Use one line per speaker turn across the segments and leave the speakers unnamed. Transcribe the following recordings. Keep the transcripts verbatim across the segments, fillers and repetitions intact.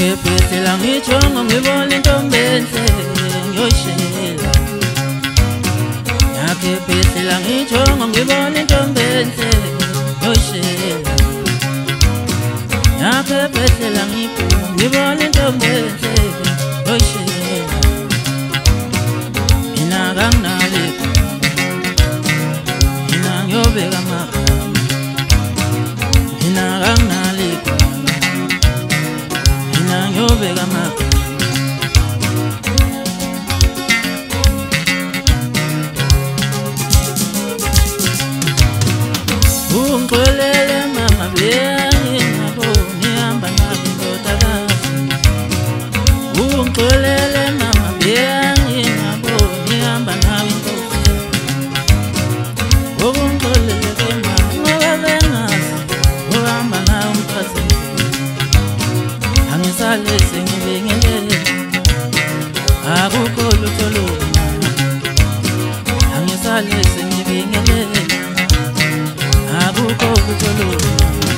Phela ngijonga ngibona intombi enhle ngiyoshela. Yakhe phela ngijonga ngibona intombi enhle ngiyoshela. Yakhe phela ngiphuma ngibona intombi enhle ngiyoshela. Mina kanginali mina ngiyobeka amagama. Mina kanginali mina ngiyobeka amagama. Ungixolele mama bengingaboni hamba nami ndodakazi. Ungixolele mama bengingaboni hamba nami nkosi. Ungixolele ke mama ngoba bengazi uhamba nawe mfazi. Angisale sengibingelele akukho lutho luma. Angisale sengibingelele akukho lutho luma.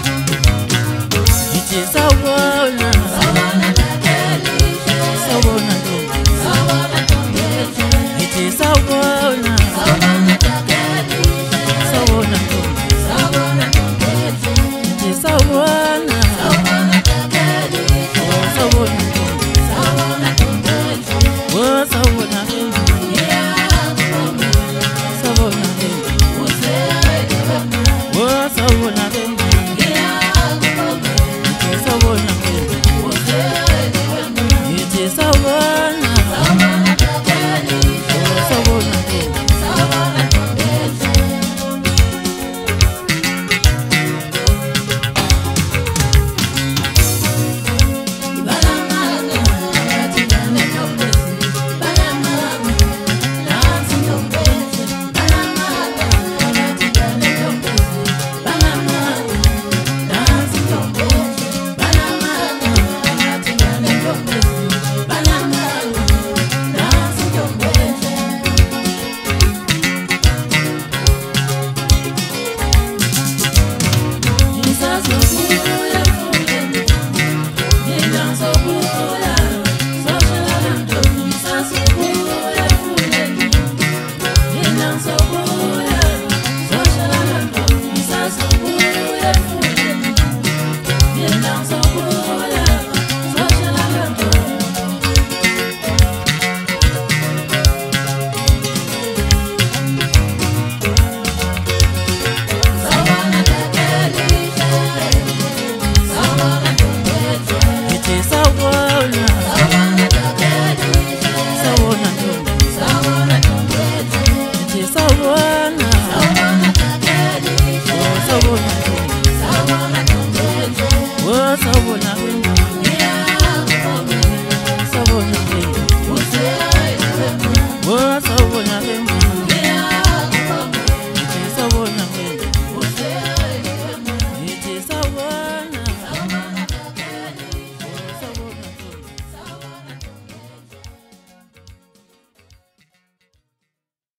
Ngithi sawubona sawubona takeli sawubona ntombi sawubona ntombi ngithi sawubona sawubona takeli sawubona ntombi sawubona ntombi ngithi sawubona sawubona takeli sawubona ntombi sawubona ntombi wo sawubona ntombi sawubona ntombi wo sawubona ntombi sawubona ntombi ngithi sawubona sawubona takeli sawubona ntombi